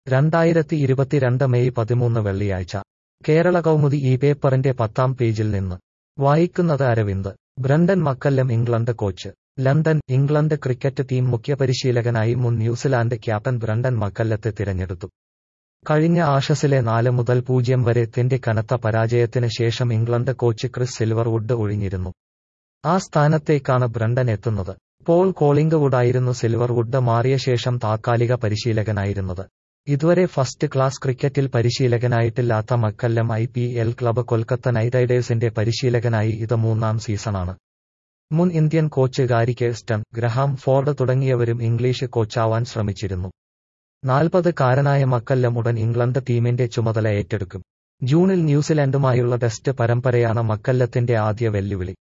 2022 May 13 വെള്ളിയാഴ്ച കേരള കൗമുദി ഈ പേപ്പറിന്റെ 10-ാം പേജിൽ നിന്ന് വായിക്കുന്നത് Aravind. Brendon McCullum England coach. London. England cricket team മുഖ്യപരിശീലകനായി മുൻ ന്യൂസിലാൻഡ് ക്യാപ്റ്റൻ ബ്രണ്ടൻ മക്കല്ലത്തെ തിരഞ്ഞെടുത്തു. കഴിഞ്ഞ ആഷസിലെ 4-0 വരെ ത്തിന്റെ കനത്ത പരാജയത്തിന് ശേഷം ഇംഗ്ലണ്ട് കോച്ച് ക്രിസ് സിൽവർവുഡ് ഒഴിഞ്ഞിരുന്നു. ആ സ്ഥാനത്തേക്കാണ് ബ്രണ്ടൻ എത്തുന്നത്. പോൾ കോളിംഗ്വുഡായിരുന്നു സിൽവർവുഡ് മാറിയ ശേഷം താത്കാലിക പരിശീലകനായിരുന്നത്. ഇതുവരെ ഫസ്റ്റ് ക്ലാസ് ക്രിക്കറ്റിൽ പരിശീലകനായിട്ടില്ലാത്ത McCullum IPL club Kolkata knight റൈഡേഴ്സിന്റെ പരിശീലകനായി ഇത് 3-ാം സീസണാണ്. മുൻ Indian coach Gary Kirsten, Graham Ford തുടങ്ങിയവരും ഇംഗ്ലീഷ് കോച്ചാവാൻ ശ്രമിച്ചിരുന്നു. 40-കാരനായ മക്കല്ലം ഉടൻ ഇംഗ്ലണ്ട് ടീമിന്റെ ചുമതല ഏറ്റെടുക്കും. ജൂണിൽ ന്യൂസിലൻഡുമായുള്ള ടെസ്റ്റ് പരമ്പരയാണ് മക്കല്ലത്തിന്റെ ആദ്യ വെല്ലുവിളി.